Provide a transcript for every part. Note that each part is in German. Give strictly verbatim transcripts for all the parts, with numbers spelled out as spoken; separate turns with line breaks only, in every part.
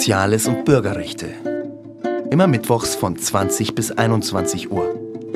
Soziales und Bürgerrechte. Immer mittwochs von zwanzig bis einundzwanzig Uhr.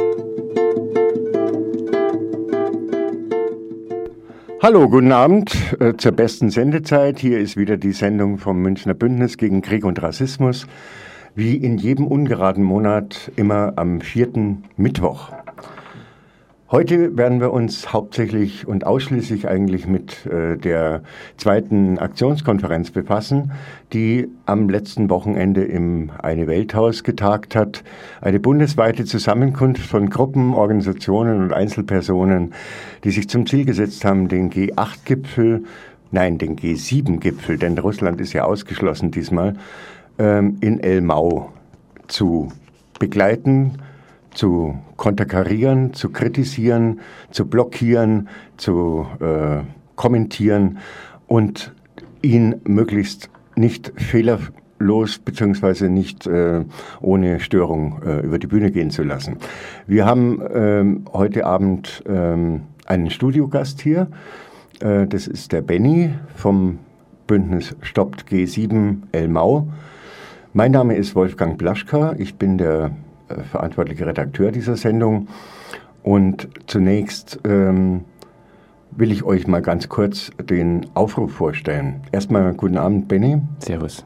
Hallo, guten Abend äh, zur besten Sendezeit. Hier ist wieder die Sendung vom Münchner Bündnis gegen Krieg und Rassismus. Wie in jedem ungeraden Monat immer am vierten Mittwoch. Heute werden wir uns hauptsächlich und ausschließlich eigentlich mit äh, der zweiten Aktionskonferenz befassen, die am letzten Wochenende im Eine-Welt-Haus getagt hat. Eine bundesweite Zusammenkunft von Gruppen, Organisationen und Einzelpersonen, die sich zum Ziel gesetzt haben, den G acht Gipfel, nein, den G sieben Gipfel, denn Russland ist ja ausgeschlossen diesmal, ähm, in Elmau zu begleiten, zu konterkarieren, zu kritisieren, zu blockieren, zu äh, kommentieren und ihn möglichst nicht fehlerlos bzw. nicht äh, ohne Störung äh, über die Bühne gehen zu lassen. Wir haben ähm, heute Abend ähm, einen Studiogast hier. Äh, das ist der Benny vom Bündnis Stoppt G sieben Elmau. Mein Name ist Wolfgang Blaschka. Ich bin der verantwortliche Redakteur dieser Sendung. Und zunächst ähm, will ich euch mal ganz kurz den Aufruf vorstellen. Erstmal guten Abend, Benny.
Servus.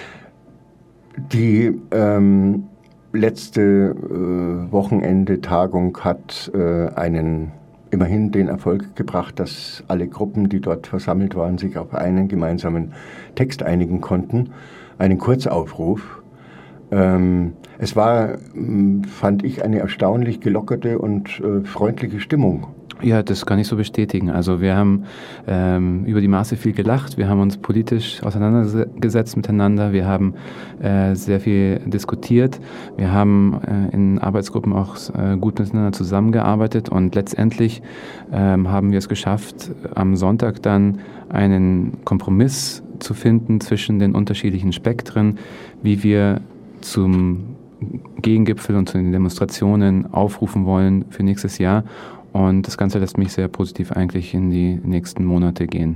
Die ähm, letzte äh, Wochenende-Tagung hat äh, einen immerhin den Erfolg gebracht, dass alle Gruppen, die dort versammelt waren, sich auf einen gemeinsamen Text einigen konnten. Einen Kurzaufruf. Ähm, es war, fand ich, eine erstaunlich gelockerte und äh, freundliche Stimmung.
Ja, das kann ich so bestätigen. Also wir haben ähm, über die Maße viel gelacht, wir haben uns politisch auseinandergesetzt miteinander, wir haben äh, sehr viel diskutiert, wir haben äh, in Arbeitsgruppen auch äh, gut miteinander zusammengearbeitet und letztendlich ähm, haben wir es geschafft, am Sonntag dann einen Kompromiss zu finden zwischen den unterschiedlichen Spektren, wie wir zum Gegengipfel und zu den Demonstrationen aufrufen wollen für nächstes Jahr. Und das Ganze lässt mich sehr positiv eigentlich in die nächsten Monate gehen.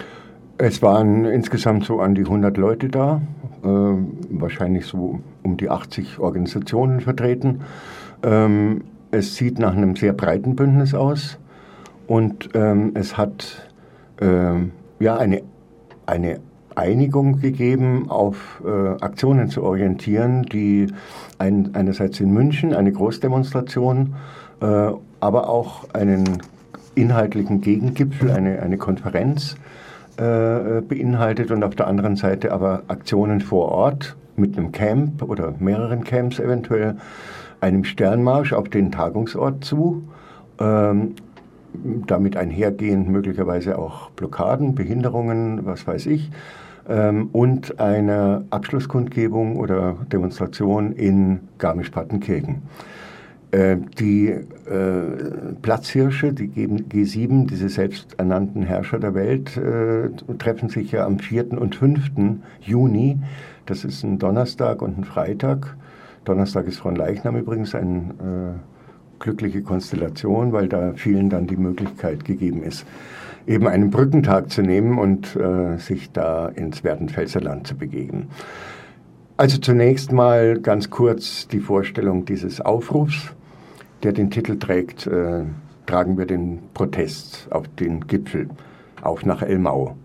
Es waren insgesamt so an die hundert Leute da, äh, wahrscheinlich so um die achtzig Organisationen vertreten. Ähm, es sieht nach einem sehr breiten Bündnis aus und ähm, es hat äh, ja eine, eine Einigung gegeben, auf äh, Aktionen zu orientieren, die ein, einerseits in München eine Großdemonstration, äh, aber auch einen inhaltlichen Gegengipfel, eine, eine Konferenz äh, beinhaltet und auf der anderen Seite aber Aktionen vor Ort mit einem Camp oder mehreren Camps eventuell, einem Sternmarsch auf den Tagungsort zu, ähm, damit einhergehend möglicherweise auch Blockaden, Behinderungen, was weiß ich, ähm, und eine Abschlusskundgebung oder Demonstration in Garmisch-Partenkirchen. Äh, die äh, Platzhirsche, die G sieben, diese selbsternannten Herrscher der Welt, äh, treffen sich ja am vierten und fünften Juni. Das ist ein Donnerstag und ein Freitag. Donnerstag ist Fronleichnam übrigens eine äh, glückliche Konstellation, weil da vielen dann die Möglichkeit gegeben ist, eben einen Brückentag zu nehmen und äh, sich da ins Werdenfelser Land zu begeben. Also zunächst mal ganz kurz die Vorstellung dieses Aufrufs, der den Titel trägt, äh, tragen wir den Protest auf den Gipfel, auf nach Elmau.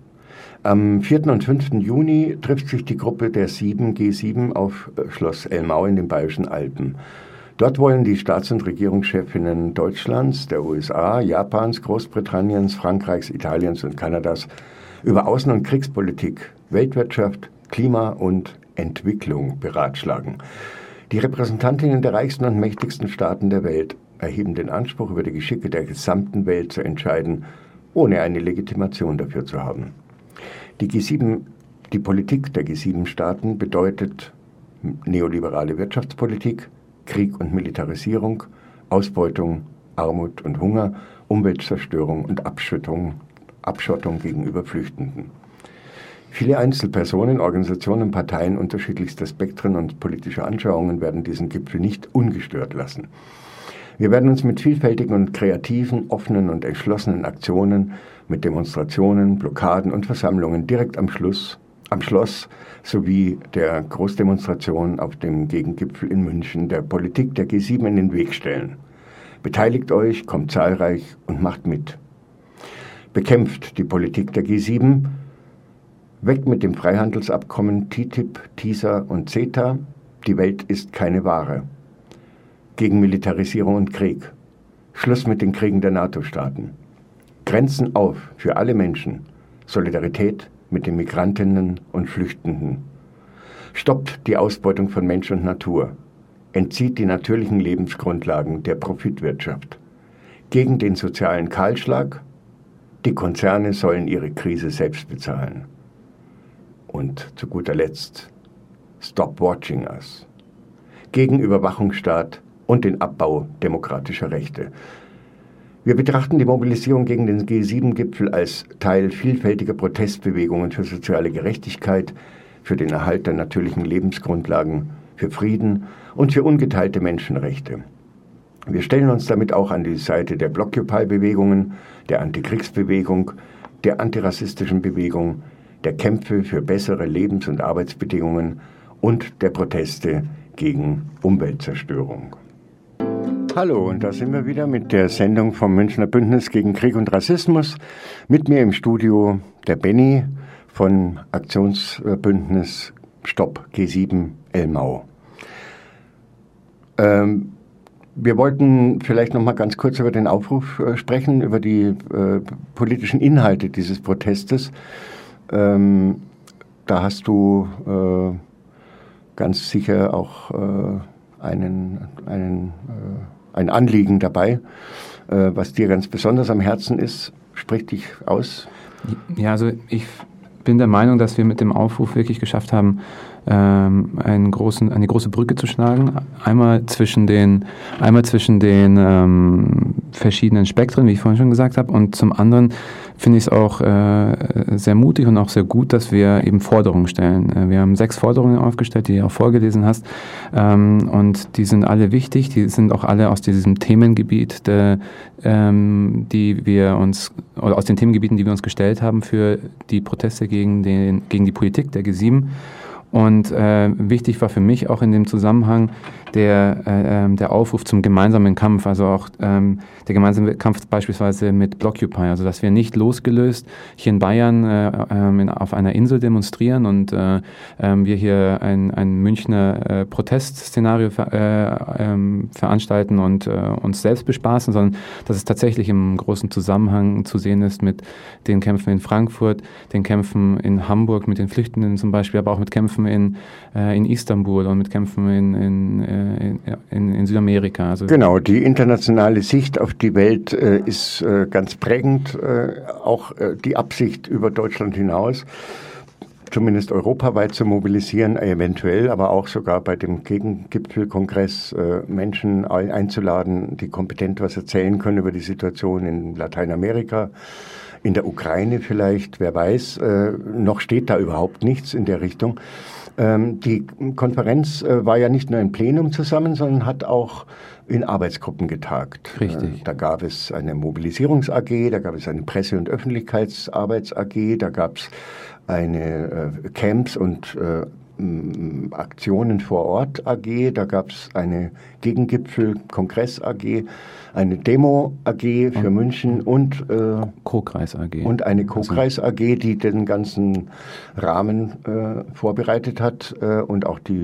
Am vierten und fünften Juni trifft sich die Gruppe der sieben G sieben auf Schloss Elmau in den Bayerischen Alpen. Dort wollen die Staats- und Regierungschefinnen Deutschlands, der U S A, Japans, Großbritanniens, Frankreichs, Italiens und Kanadas über Außen- und Kriegspolitik, Weltwirtschaft, Klima und Entwicklung beratschlagen. Die Repräsentantinnen der reichsten und mächtigsten Staaten der Welt erheben den Anspruch, über die Geschicke der gesamten Welt zu entscheiden, ohne eine Legitimation dafür zu haben. Die G sieben, die Politik der G sieben Staaten bedeutet neoliberale Wirtschaftspolitik, Krieg und Militarisierung, Ausbeutung, Armut und Hunger, Umweltzerstörung und Abschottung, Abschottung gegenüber Flüchtenden. Viele Einzelpersonen, Organisationen, Parteien unterschiedlichster Spektren und politischer Anschauungen werden diesen Gipfel nicht ungestört lassen. Wir werden uns mit vielfältigen und kreativen, offenen und entschlossenen Aktionen, mit Demonstrationen, Blockaden und Versammlungen direkt am Schluss am Schloss sowie der Großdemonstration auf dem Gegengipfel in München der Politik der G sieben in den Weg stellen. Beteiligt euch, kommt zahlreich und macht mit. Bekämpft die Politik der G sieben, weg mit dem Freihandelsabkommen T T I P, TISA und CETA. Die Welt ist keine Ware. Gegen Militarisierung und Krieg. Schluss mit den Kriegen der NATO-Staaten. Grenzen auf für alle Menschen. Solidarität mit den Migrantinnen und Flüchtenden. Stoppt die Ausbeutung von Mensch und Natur. Entzieht die natürlichen Lebensgrundlagen der Profitwirtschaft. Gegen den sozialen Kahlschlag. Die Konzerne sollen ihre Krise selbst bezahlen. Und zu guter Letzt, stop watching us. Gegen Überwachungsstaat und den Abbau demokratischer Rechte. Wir betrachten die Mobilisierung gegen den G sieben Gipfel als Teil vielfältiger Protestbewegungen für soziale Gerechtigkeit, für den Erhalt der natürlichen Lebensgrundlagen, für Frieden und für ungeteilte Menschenrechte. Wir stellen uns damit auch an die Seite der Blockupy-Bewegungen, der Antikriegsbewegung, der antirassistischen Bewegung, der Kämpfe für bessere Lebens- und Arbeitsbedingungen und der Proteste gegen Umweltzerstörung. Hallo, und da sind wir wieder mit der Sendung vom Münchner Bündnis gegen Krieg und Rassismus. Mit mir im Studio der Benny von Aktionsbündnis Stopp G sieben Elmau. Ähm, wir wollten vielleicht noch mal ganz kurz über den Aufruf äh, sprechen, über die äh, politischen Inhalte dieses Protestes. Ähm, da hast du äh, ganz sicher auch äh, einen, einen, äh, ein Anliegen dabei, äh, was dir ganz besonders am Herzen ist. Sprich dich aus.
Ja, also ich bin der Meinung, dass wir mit dem Aufruf wirklich geschafft haben, ähm, einen großen, eine große Brücke zu schlagen. Einmal zwischen den, einmal zwischen den ähm, verschiedenen Spektren, wie ich vorhin schon gesagt habe, und zum anderen finde ich es auch äh, sehr mutig und auch sehr gut, dass wir eben Forderungen stellen. Äh, wir haben sechs Forderungen aufgestellt, die du auch vorgelesen hast, ähm, und die sind alle wichtig, die sind auch alle aus diesem Themengebiet, der, ähm, die wir uns, oder aus den Themengebieten, die wir uns gestellt haben für die Proteste gegen, den, gegen die Politik der G sieben. Und äh, wichtig war für mich auch in dem Zusammenhang der, äh, der Aufruf zum gemeinsamen Kampf, also auch ähm, der gemeinsame Kampf beispielsweise mit Blockupy, also dass wir nicht losgelöst hier in Bayern äh, äh, in, auf einer Insel demonstrieren und äh, äh, wir hier ein, ein Münchner äh, Protestszenario ver, äh, äh, veranstalten und äh, uns selbst bespaßen, sondern dass es tatsächlich im großen Zusammenhang zu sehen ist mit den Kämpfen in Frankfurt, den Kämpfen in Hamburg mit den Flüchtenden zum Beispiel, aber auch mit Kämpfen in, äh, in Istanbul und mit Kämpfen in, in, in, in, in Südamerika. Also
genau, die internationale Sicht auf die Welt äh, ist äh, ganz prägend, äh, auch äh, die Absicht über Deutschland hinaus, zumindest europaweit zu mobilisieren, eventuell, aber auch sogar bei dem Gegengipfelkongress äh, Menschen einzuladen, die kompetent was erzählen können über die Situation in Lateinamerika, in der Ukraine vielleicht, wer weiß, äh, noch steht da überhaupt nichts in der Richtung. Ähm, die Konferenz äh, war ja nicht nur im Plenum zusammen, sondern hat auch in Arbeitsgruppen getagt.
Richtig.
Äh, da gab es eine Mobilisierungs-A G, da gab es eine Presse- und Öffentlichkeitsarbeits-A G, da gab es eine äh, Camps- und äh, Aktionen vor Ort A G, da gab es eine Gegengipfel-Kongress-A G, eine Demo-A G für und München und äh,
Co-Kreis-A G.
Und eine Co-Kreis-A G, die den ganzen Rahmen äh, vorbereitet hat äh, und auch die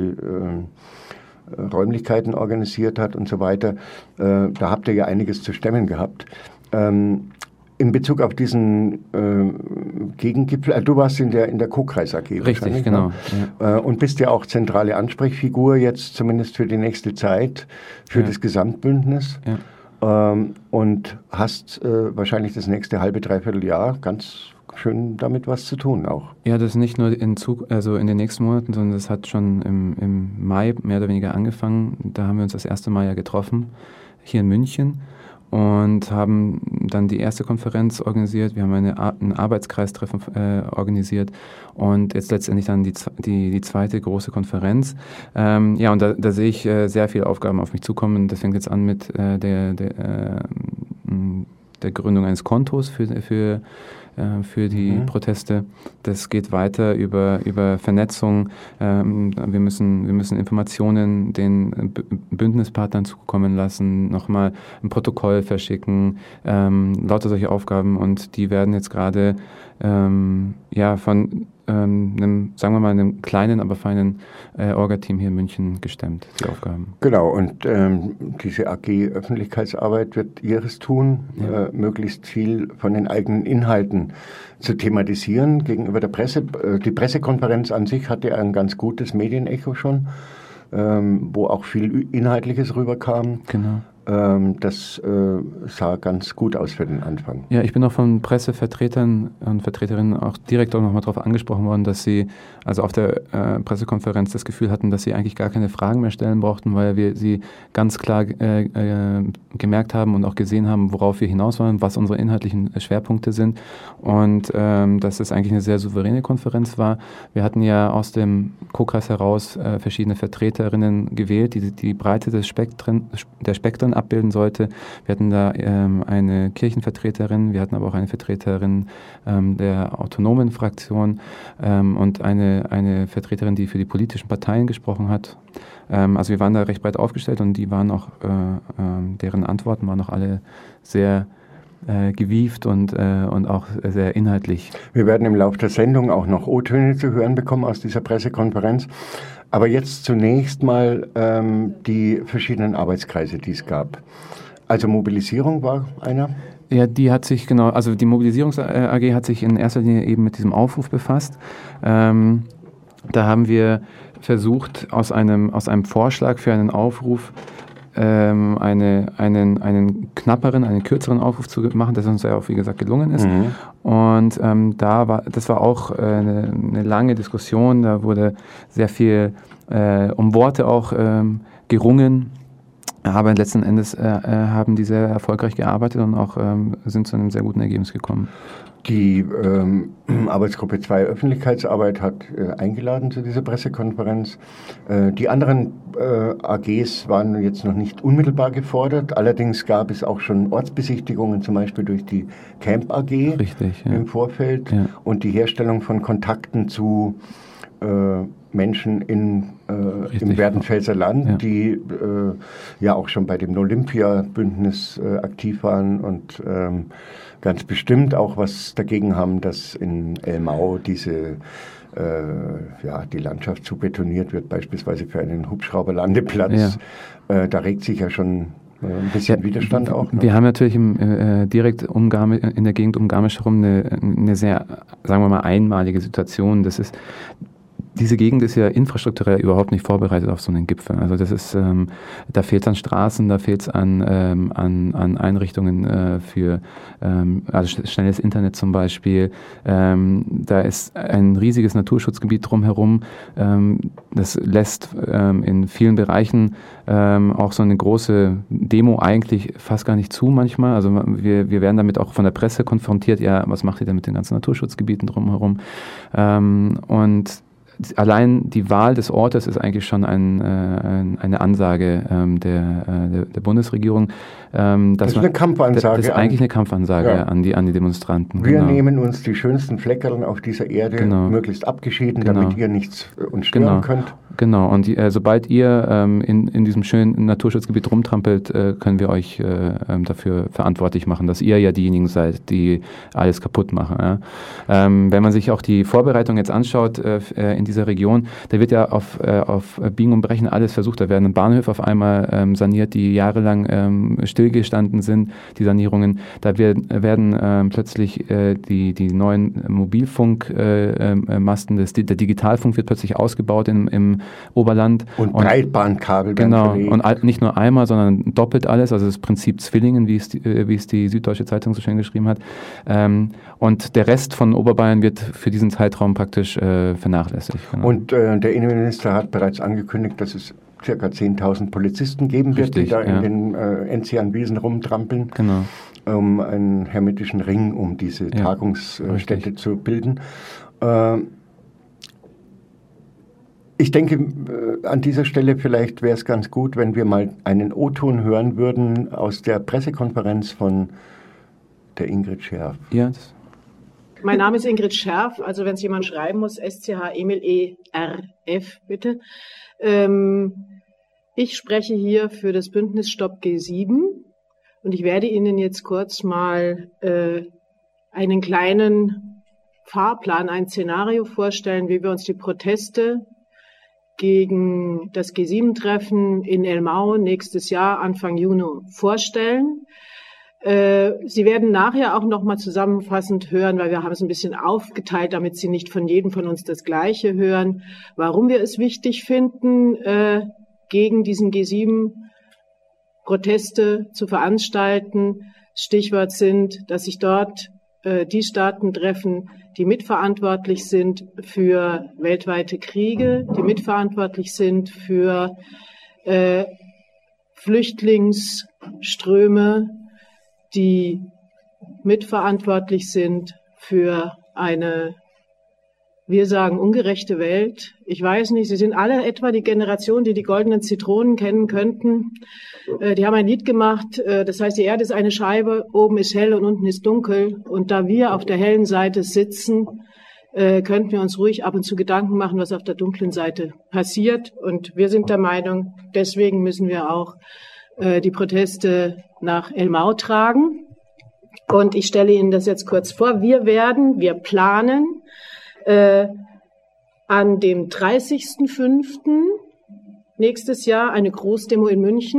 äh, Räumlichkeiten organisiert hat und so weiter. Äh, da habt ihr ja einiges zu stemmen gehabt. Ähm, In Bezug auf diesen äh, Gegengipfel, äh, du warst in der, in der Co-Kreis-A G.
Richtig, genau.
Ja. Äh, und bist ja auch zentrale Ansprechfigur jetzt zumindest für die nächste Zeit, für ja. das Gesamtbündnis. Ja. Ähm, und hast äh, wahrscheinlich das nächste halbe, dreiviertel Jahr ganz schön damit was zu tun auch.
Ja, das ist nicht nur in, Zug, also in den nächsten Monaten, sondern das hat schon im, im Mai mehr oder weniger angefangen. Da haben wir uns das erste Mal ja getroffen, hier in München. Und haben dann die erste Konferenz organisiert. Wir haben eine Ar- ein Arbeitskreistreffen äh, organisiert und jetzt letztendlich dann die, die, die zweite große Konferenz. Ähm, ja, und da, da sehe ich äh, sehr viele Aufgaben auf mich zukommen. Das fängt jetzt an mit äh, der, der, äh, der Gründung eines Kontos für, für, äh, für die mhm. Proteste. Das geht weiter über, über Vernetzung. Ähm, wir müssen, wir müssen Informationen den B- Bündnispartnern zukommen lassen, nochmal ein Protokoll verschicken, ähm, lauter solche Aufgaben, und die werden jetzt gerade ähm, ja, von ähm, einem, sagen wir mal, einem kleinen, aber feinen äh, Orga-Team hier in München gestemmt, die Aufgaben.
Genau, und ähm, diese A G Öffentlichkeitsarbeit wird ihres tun, ja. äh, möglichst viel von den eigenen Inhalten zu thematisieren gegenüber der Presse. Äh, die Pressekonferenz an sich hatte ein ganz gutes Medienecho schon, ähm, wo auch viel Inhaltliches rüberkam.
Genau.
Ähm, das äh, sah ganz gut aus für den Anfang.
Ja, ich bin auch von Pressevertretern und Vertreterinnen auch direkt auch nochmal darauf angesprochen worden, dass sie also auf der äh, Pressekonferenz das Gefühl hatten, dass sie eigentlich gar keine Fragen mehr stellen brauchten, weil wir sie ganz klar äh, äh, gemerkt haben und auch gesehen haben, worauf wir hinaus wollen, was unsere inhaltlichen Schwerpunkte sind, und ähm, dass es eigentlich eine sehr souveräne Konferenz war. Wir hatten ja aus dem Co-Kreis heraus äh, verschiedene Vertreterinnen gewählt, die die Breite des Spektren, der Spektren abbilden sollte. Wir hatten da ähm, eine Kirchenvertreterin, wir hatten aber auch eine Vertreterin ähm, der autonomen Fraktion ähm, und eine, eine Vertreterin, die für die politischen Parteien gesprochen hat. Ähm, also wir waren da recht breit aufgestellt, und die waren auch, äh, äh, deren Antworten waren auch alle sehr äh, gewieft und, äh, und auch sehr inhaltlich.
Wir werden im Laufe der Sendung auch noch O-Töne zu hören bekommen aus dieser Pressekonferenz. Aber jetzt zunächst mal ähm, die verschiedenen Arbeitskreise, die es gab. Also Mobilisierung war einer?
Ja, die hat sich, genau, also die Mobilisierungs-A G hat sich in erster Linie eben mit diesem Aufruf befasst. Ähm, da haben wir versucht, aus einem, aus einem Vorschlag für einen Aufruf ähm, eine, einen, einen knapperen, einen kürzeren Aufruf zu machen, das uns ja auch, wie gesagt, gelungen ist. Mhm. Und ähm, da war, das war auch äh, eine, eine lange Diskussion, da wurde sehr viel äh, um Worte auch ähm, gerungen, aber letzten Endes äh, äh, haben die sehr erfolgreich gearbeitet und auch ähm, sind zu einem sehr guten Ergebnis gekommen.
Die ähm, Arbeitsgruppe zwei Öffentlichkeitsarbeit hat äh, eingeladen zu dieser Pressekonferenz. Äh, die anderen äh, A Gs waren jetzt noch nicht unmittelbar gefordert. Allerdings gab es auch schon Ortsbesichtigungen, zum Beispiel durch die Camp A G.
Richtig, ja.
Im Vorfeld.
Ja. Und
die Herstellung von Kontakten zu äh, Menschen in, äh, im Werdenfelser Land, ja. die äh, ja auch schon bei dem Olympia-Bündnis äh, aktiv waren und ähm, ganz bestimmt auch was dagegen haben, dass in Elmau diese, äh, ja, die Landschaft zu betoniert wird, beispielsweise für einen Hubschrauberlandeplatz. Ja. Äh, da regt sich ja schon ein bisschen ja, Widerstand auch. Ne?
Wir haben natürlich im, äh, direkt um Garmisch, in der Gegend um Garmisch herum eine, eine sehr, sagen wir mal, einmalige Situation. Das ist Diese Gegend ist ja infrastrukturell überhaupt nicht vorbereitet auf so einen Gipfel. Also das ist, ähm, da fehlt es an Straßen, da fehlt es an, ähm, an, an Einrichtungen äh, für ähm, also schnelles Internet zum Beispiel. Ähm, da ist ein riesiges Naturschutzgebiet drumherum. Ähm, das lässt ähm, in vielen Bereichen ähm, auch so eine große Demo eigentlich fast gar nicht zu manchmal. Also wir, wir werden damit auch von der Presse konfrontiert. Ja, was macht ihr denn mit den ganzen Naturschutzgebieten drumherum? Ähm, und allein die Wahl des Ortes ist eigentlich schon ein, äh, eine Ansage ähm, der, äh, der, der Bundesregierung. Ähm, dass
das ist eine Kampfansage.
Das ist eigentlich eine Kampfansage ja. an, die, an die Demonstranten.
Wir
genau.
nehmen uns die schönsten Fleckerln auf dieser Erde genau. möglichst abgeschieden, genau. damit ihr nichts uns stören
genau.
könnt.
Genau, und die, äh, sobald ihr ähm, in, in diesem schönen Naturschutzgebiet rumtrampelt, äh, können wir euch äh, ähm, dafür verantwortlich machen, dass ihr ja diejenigen seid, die alles kaputt machen. Ja? Ähm, wenn man sich auch die Vorbereitung jetzt anschaut äh, in dieser Region, da wird ja auf, äh, auf Biegen und Brechen alles versucht. Da werden Bahnhöfe auf einmal ähm, saniert, die jahrelang ähm, stillgestanden sind, die Sanierungen. Da wird, werden ähm, plötzlich äh, die, die neuen Mobilfunkmasten, äh, der Digitalfunk wird plötzlich ausgebaut im, im Oberland.
Und Breitbandkabel.
Genau, und nicht nur einmal, sondern doppelt alles, also das Prinzip Zwillingen, wie es die, wie es die Süddeutsche Zeitung so schön geschrieben hat. Ähm, und der Rest von Oberbayern wird für diesen Zeitraum praktisch äh, vernachlässigt. Genau.
Und äh, der Innenminister hat bereits angekündigt, dass es ca. zehntausend Polizisten geben wird, Richtig, die da ja. in den äh, Enzianwiesen rumtrampeln,
genau.
um einen hermetischen Ring um diese ja, Tagungsstätte richtig. zu bilden. Äh, Ich denke, äh, an dieser Stelle vielleicht wäre es ganz gut, wenn wir mal einen O-Ton hören würden aus der Pressekonferenz von der Ingrid Scherf.
Ja, das
Mein Name ist Ingrid Scherf, also wenn es jemand schreiben muss, S C H Emil E R F, bitte. Ähm, ich spreche hier für das Bündnis Stopp G sieben und ich werde Ihnen jetzt kurz mal äh, einen kleinen Fahrplan, ein Szenario vorstellen, wie wir uns die Proteste gegen das G sieben Treffen in Elmau nächstes Jahr, Anfang Juni, vorstellen. Sie werden nachher auch nochmal zusammenfassend hören, weil wir haben es ein bisschen aufgeteilt, damit Sie nicht von jedem von uns das Gleiche hören, warum wir es wichtig finden, äh, gegen diesen G sieben Proteste zu veranstalten. Stichwort sind, dass sich dort äh, die Staaten treffen, die mitverantwortlich sind für weltweite Kriege, die mitverantwortlich sind für äh, Flüchtlingsströme, die mitverantwortlich sind für eine, wir sagen, ungerechte Welt. Ich weiß nicht, Sie sind alle etwa die Generation, die die goldenen Zitronen kennen könnten. Äh, die haben ein Lied gemacht, äh, das heißt, die Erde ist eine Scheibe, oben ist hell und unten ist dunkel. Und da wir auf der hellen Seite sitzen, äh, könnten wir uns ruhig ab und zu Gedanken machen, was auf der dunklen Seite passiert. Und wir sind der Meinung, deswegen müssen wir auch äh, die Proteste nach Elmau tragen. Und ich stelle Ihnen das jetzt kurz vor. Wir werden, wir planen äh, an dem dreißigsten fünften nächstes Jahr eine Großdemo in München,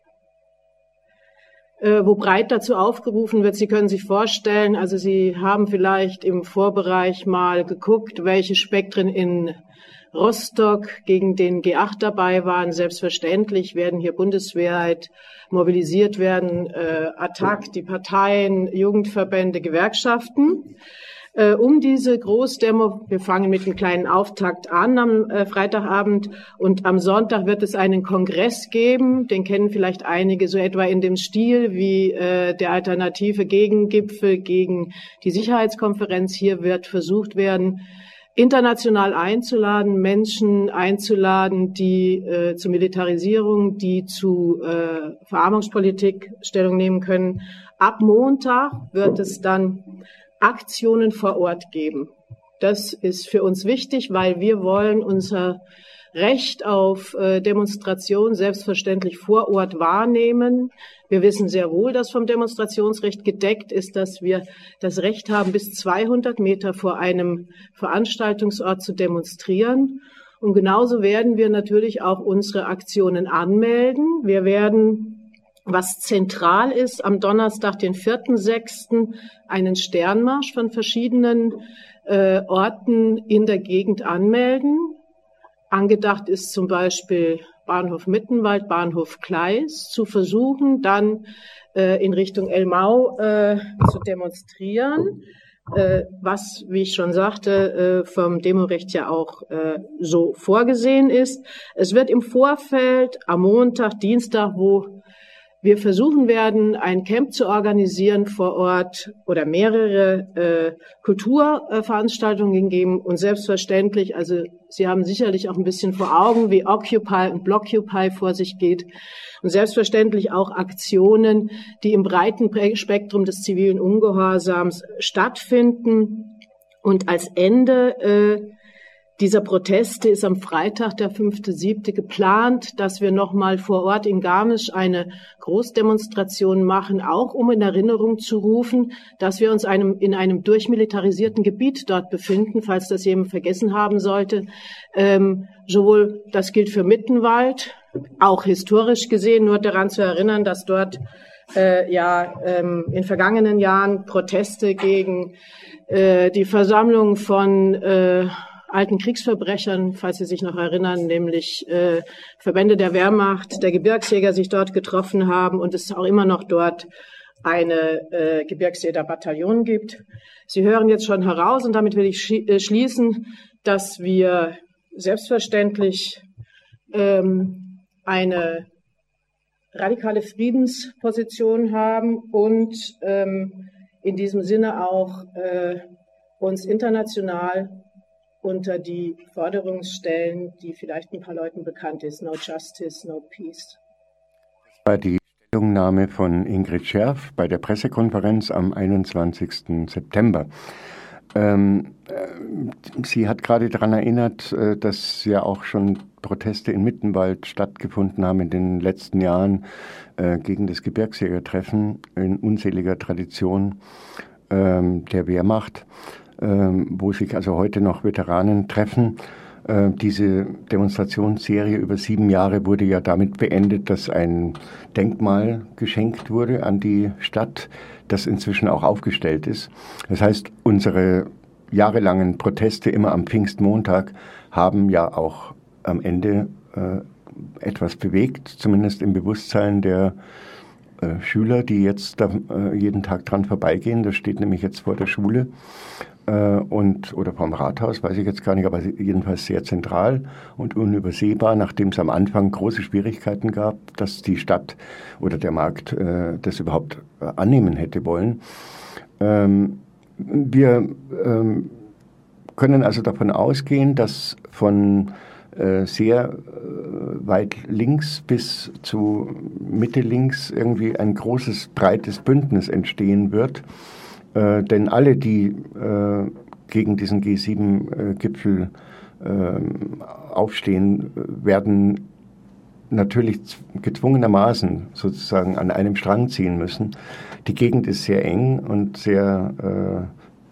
äh, wo breit dazu aufgerufen wird. Sie können sich vorstellen, also Sie haben vielleicht im Vorbereich mal geguckt, welche Spektren in Rostock gegen den G acht dabei waren. Selbstverständlich werden hier bundesweit mobilisiert werden, äh, Attac, die Parteien, Jugendverbände, Gewerkschaften. Äh, um diese Großdemo, wir fangen mit einem kleinen Auftakt an am äh, Freitagabend und am Sonntag wird es einen Kongress geben, den kennen vielleicht einige, so etwa in dem Stil wie äh, der alternative Gegengipfel gegen die Sicherheitskonferenz. Hier wird versucht werden, international einzuladen, Menschen einzuladen, die äh, zur Militarisierung, die zu äh, Verarmungspolitik Stellung nehmen können. Ab Montag wird es dann Aktionen vor Ort geben. Das ist für uns wichtig, weil wir wollen unser Recht auf äh, Demonstration selbstverständlich vor Ort wahrnehmen. Wir wissen sehr wohl, dass vom Demonstrationsrecht gedeckt ist, dass wir das Recht haben, bis zweihundert Meter vor einem Veranstaltungsort zu demonstrieren. Und genauso werden wir natürlich auch unsere Aktionen anmelden. Wir werden, was zentral ist, am Donnerstag, den vierten sechsten einen Sternmarsch von verschiedenen äh, Orten in der Gegend anmelden. Angedacht ist zum Beispiel Bahnhof Mittenwald, Bahnhof Gleis, zu versuchen, dann äh, in Richtung Elmau äh, zu demonstrieren, äh, was, wie ich schon sagte, äh, vom Demorecht ja auch äh, so vorgesehen ist. Es wird im Vorfeld am Montag, Dienstag, wo wir versuchen werden, ein Camp zu organisieren vor Ort oder mehrere äh, Kulturveranstaltungen geben und selbstverständlich, also Sie haben sicherlich auch ein bisschen vor Augen, wie Occupy und Blockupy vor sich geht und selbstverständlich auch Aktionen, die im breiten Spektrum des zivilen Ungehorsams stattfinden. Und als Ende äh, dieser Proteste ist am Freitag, der fünfte siebte geplant, dass wir nochmal vor Ort in Garmisch eine Großdemonstration machen, auch um in Erinnerung zu rufen, dass wir uns einem, in einem durchmilitarisierten Gebiet dort befinden, falls das jemand vergessen haben sollte. Ähm, sowohl, das gilt für Mittenwald, auch historisch gesehen, nur daran zu erinnern, dass dort äh, ja ähm, in vergangenen Jahren Proteste gegen äh, die Versammlung von äh, alten Kriegsverbrechern, falls Sie sich noch erinnern, nämlich äh, Verbände der Wehrmacht, der Gebirgsjäger sich dort getroffen haben und es auch immer noch dort eine äh, Gebirgsjägerbataillon gibt. Sie hören jetzt schon heraus und damit will ich schli- äh, schließen, dass wir selbstverständlich ähm, eine radikale Friedensposition haben und ähm, in diesem Sinne auch äh, uns international unter die Forderungen stellen, die vielleicht ein paar Leuten bekannt ist. No justice, no peace.
Die Stellungnahme von Ingrid Scherf bei der Pressekonferenz am einundzwanzigsten September. Ähm, sie hat gerade daran erinnert, äh, dass ja auch schon Proteste in Mittenwald stattgefunden haben in den letzten Jahren äh, gegen das Gebirgsjägertreffen in unseliger Tradition ähm, der Wehrmacht, ähm, wo sich also heute noch Veteranen treffen. Äh, diese Demonstrationsserie über sieben Jahre wurde ja damit beendet, dass ein Denkmal geschenkt wurde an die Stadt, das inzwischen auch aufgestellt ist. Das heißt, unsere jahrelangen Proteste immer am Pfingstmontag haben ja auch am Ende äh, etwas bewegt, zumindest im Bewusstsein der äh, Schüler, die jetzt da, äh, jeden Tag dran vorbeigehen. Das steht nämlich jetzt vor der Schule äh, und oder vom Rathaus, weiß ich jetzt gar nicht, aber jedenfalls sehr zentral und unübersehbar, nachdem es am Anfang große Schwierigkeiten gab, dass die Stadt oder der Markt äh, das überhaupt äh, annehmen hätte wollen. Ähm, wir ähm, können also davon ausgehen, dass von äh, sehr äh, weit links bis zu Mitte links irgendwie ein großes, breites Bündnis entstehen wird. Äh, denn alle, die äh, gegen diesen G sieben Gipfel äh, aufstehen, werden natürlich gezwungenermaßen sozusagen an einem Strang ziehen müssen. Die Gegend ist sehr eng und sehr äh,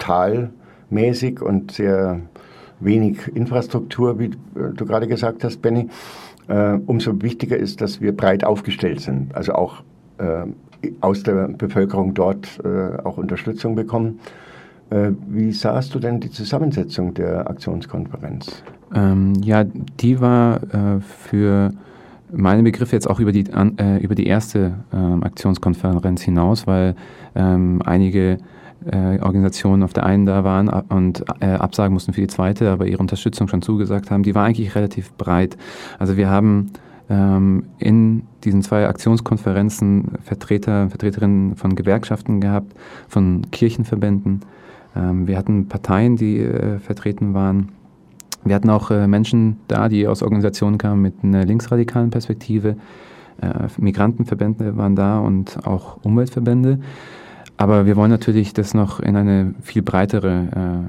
talmäßig und sehr wenig Infrastruktur, wie du gerade gesagt hast, Benny. Äh, umso wichtiger ist, dass wir breit aufgestellt sind, also auch äh, aus der Bevölkerung dort äh, auch Unterstützung bekommen. Äh, wie sahst du denn die Zusammensetzung der Aktionskonferenz?
Ähm, ja, die war äh, für meine Begriffe jetzt auch über die, an, äh, über die erste ähm, Aktionskonferenz hinaus, weil ähm, einige äh, Organisationen auf der einen da waren und äh, absagen mussten für die zweite, aber ihre Unterstützung schon zugesagt haben. Die war eigentlich relativ breit. Also wir haben ähm, in diesen zwei Aktionskonferenzen Vertreter, Vertreterinnen von Gewerkschaften gehabt, von Kirchenverbänden. Ähm, wir hatten Parteien, die äh, vertreten waren. Wir hatten auch äh, Menschen da, die aus Organisationen kamen mit einer linksradikalen Perspektive. Äh, Migrantenverbände waren da und auch Umweltverbände. Aber wir wollen natürlich das noch in eine viel breitere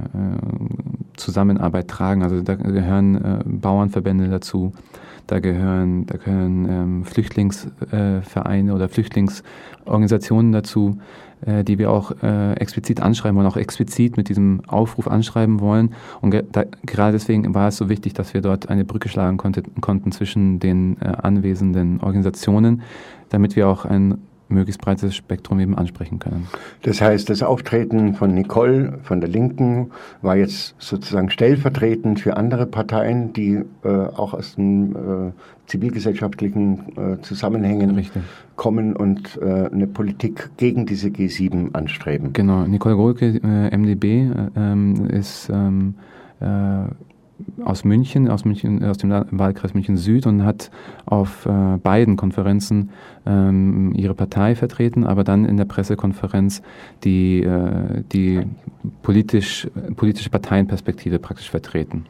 äh, Zusammenarbeit tragen. Also da gehören äh, Bauernverbände dazu, da gehören, da gehören ähm, Flüchtlingsvereine äh, oder Flüchtlingsorganisationen dazu, äh, die wir auch äh, explizit anschreiben wollen, auch explizit mit diesem Aufruf anschreiben wollen. Und ge- da, gerade deswegen war es so wichtig, dass wir dort eine Brücke schlagen konnte, konnten zwischen den äh, anwesenden Organisationen, damit wir auch ein möglichst breites Spektrum eben ansprechen können.
Das heißt, das Auftreten von Nicole von der Linken war jetzt sozusagen stellvertretend für andere Parteien, die äh, auch aus den äh, zivilgesellschaftlichen äh, Zusammenhängen Richtig. kommen und äh, eine Politik gegen diese G sieben anstreben.
Genau, Nicole Gohlke, äh, M D B, äh, ist ähm, äh, aus München, aus München, aus dem Wahlkreis München Süd und hat auf äh, beiden Konferenzen ähm, ihre Partei vertreten, aber dann in der Pressekonferenz die, äh, die politisch, politische Parteienperspektive praktisch vertreten.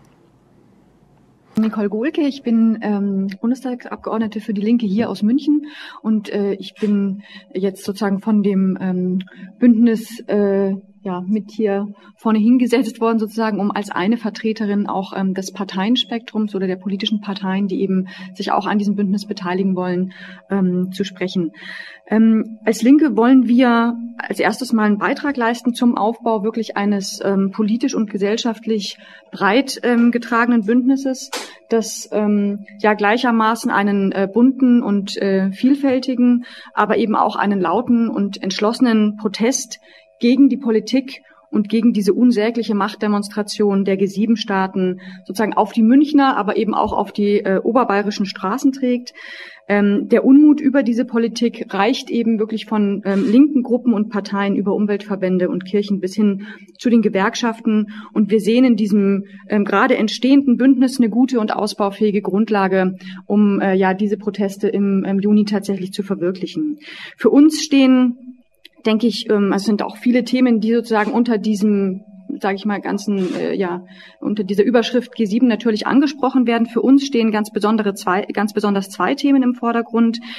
Nicole Gohlke, ich bin ähm, Bundestagsabgeordnete für die Linke hier aus München und äh, ich bin jetzt sozusagen von dem ähm, Bündnis äh, ja mit hier vorne hingesetzt worden sozusagen, um als eine Vertreterin auch ähm, des Parteienspektrums oder der politischen Parteien, die eben sich auch an diesem Bündnis beteiligen wollen, ähm, zu sprechen. Ähm, als Linke wollen wir als erstes mal einen Beitrag leisten zum Aufbau wirklich eines ähm, politisch und gesellschaftlich breit ähm, getragenen Bündnisses, das ähm, ja gleichermaßen einen äh, bunten und äh, vielfältigen, aber eben auch einen lauten und entschlossenen Protest gegen die Politik und gegen diese unsägliche Machtdemonstration der G sieben Staaten sozusagen auf die Münchner, aber eben auch auf die äh, oberbayerischen Straßen trägt. Ähm, der Unmut über diese Politik reicht eben wirklich von ähm, linken Gruppen und Parteien über Umweltverbände und Kirchen bis hin zu den Gewerkschaften. Und wir sehen in diesem ähm, gerade entstehenden Bündnis eine gute und ausbaufähige Grundlage, um äh, ja diese Proteste im, im Juni tatsächlich zu verwirklichen. Für uns stehen, denke ich, ähm, es sind auch viele Themen, die sozusagen unter diesem, sage ich mal, ganzen, äh, ja, unter dieser Überschrift G sieben natürlich angesprochen werden. Für uns stehen ganz besondere zwei, ganz besonders zwei Themen im Vordergrund.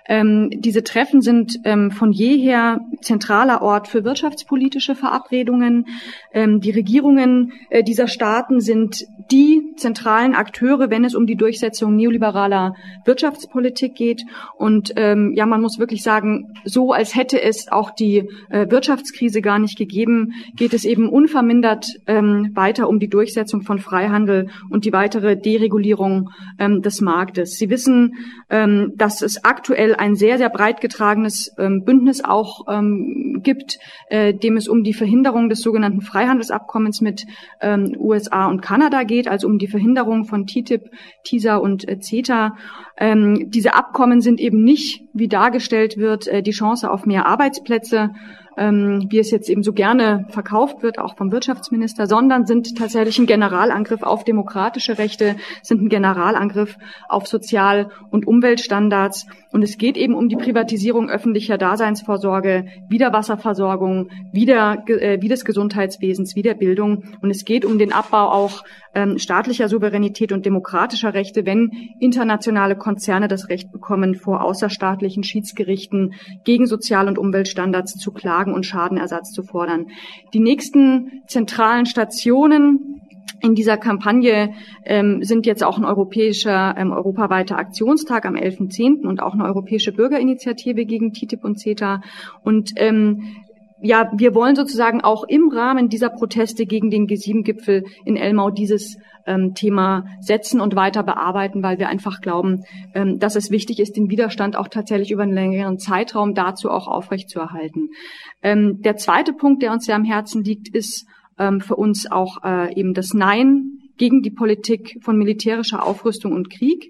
Ähm, diese Treffen sind ähm, von jeher zentraler Ort für wirtschaftspolitische Verabredungen. Ähm, die Regierungen äh, dieser Staaten sind die zentralen Akteure, wenn es um die Durchsetzung neoliberaler Wirtschaftspolitik geht. Und ähm, ja, man muss wirklich sagen, so als hätte es auch die äh, Wirtschaftskrise gar nicht gegeben, geht es eben unvermindert ähm, weiter um die Durchsetzung von Freihandel und die weitere Deregulierung ähm, des Marktes. Sie wissen, ähm, dass es aktuell ein sehr, sehr breit getragenes ähm, Bündnis auch ähm, gibt, äh, dem es um die Verhinderung des sogenannten Freihandelsabkommens mit ähm, U S A und Kanada geht, also um die Verhinderung von T T I P, TISA und äh, CETA. Ähm, diese Abkommen sind eben nicht, wie dargestellt wird, äh, die Chance auf mehr Arbeitsplätze, ähm, wie es jetzt eben so gerne verkauft wird, auch vom Wirtschaftsminister, sondern sind tatsächlich ein Generalangriff auf demokratische Rechte, sind ein Generalangriff auf Sozial- und Umweltstandards. Und es geht eben um die Privatisierung öffentlicher Daseinsvorsorge, wie der Wasserversorgung, wie, der, äh, wie des Gesundheitswesens, wie der Bildung. Und es geht um den Abbau auch ähm, staatlicher Souveränität und demokratischer Rechte, wenn internationale Konzerne das Recht bekommen, vor außerstaatlichen Schiedsgerichten gegen Sozial- und Umweltstandards zu klagen und Schadenersatz zu fordern. Die nächsten zentralen Stationen in dieser Kampagne ähm, sind jetzt auch ein europäischer, ähm, europaweiter Aktionstag am elften zehnten und auch eine europäische Bürgerinitiative gegen T T I P und CETA. Und ähm, ja, wir wollen sozusagen auch im Rahmen dieser Proteste gegen den G sieben Gipfel in Elmau dieses ähm, Thema setzen und weiter bearbeiten, weil wir einfach glauben, ähm, dass es wichtig ist, den Widerstand auch tatsächlich über einen längeren Zeitraum dazu auch aufrechtzuerhalten. Ähm, der zweite Punkt, der uns sehr am Herzen liegt, ist ähm, für uns auch äh, eben das Nein gegen die Politik von militärischer Aufrüstung und Krieg.